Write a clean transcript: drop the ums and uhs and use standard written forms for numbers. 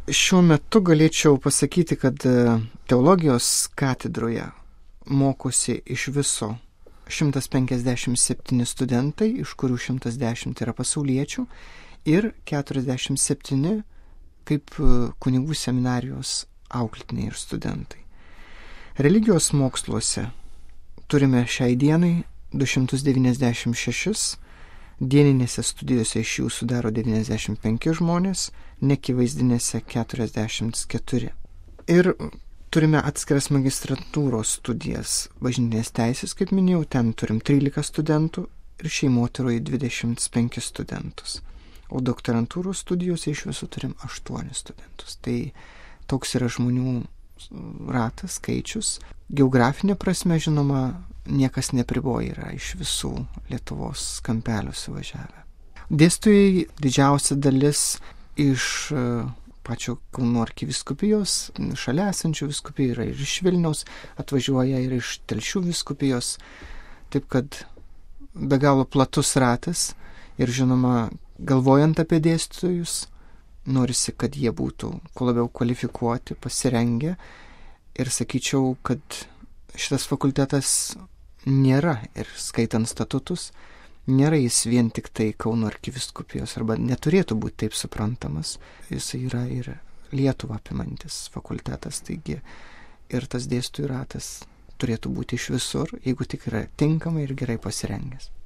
Šiuo metu galėčiau pasakyti, kad teologijos katedroje mokosi iš viso 157 studentai, iš kurių 110 yra pasauliečių ir 47 kaip kunigų seminarijos auklėtiniai ir studentai. Religijos moksluose turime šiai dienai 296, dieninėse studijose iš jų sudaro 95 žmonės, nekivaizdinėse 44. Ir turime atskiras magistratūros studijas, bažnytinės teisės, kaip minėjau, ten turim 13 studentų ir šeimotyroj 25 studentus. O doktorantūros studijose iš viso turim 8 studentus. Tai toks yra žmonių ratas, skaičius. Geografinė prasme, žinoma, niekas nepriboja, yra iš visų Lietuvos kampelių suvažiavę. Dėstytojai didžiausia dalis iš pačio Kauno arkivyskupijos, šalia esančių vyskupijų yra ir iš Vilniaus, atvažiuoja ir iš Telšių vyskupijos, taip kad be galo platus ratas ir žinoma, galvojant apie dėstytojus, norisi, kad jie būtų kuo labiau kvalifikuoti, pasirengę ir sakyčiau, kad šitas fakultetas nėra, ir skaitant statutus, nėra jis vien tik tai Kauno arkivyskupijos, arba neturėtų būti taip suprantamas. Jis yra ir Lietuvą apimantis fakultetas, taigi ir tas dėstytojų ratas turėtų būti iš visur, jeigu tik yra tinkamai ir gerai pasirengęs.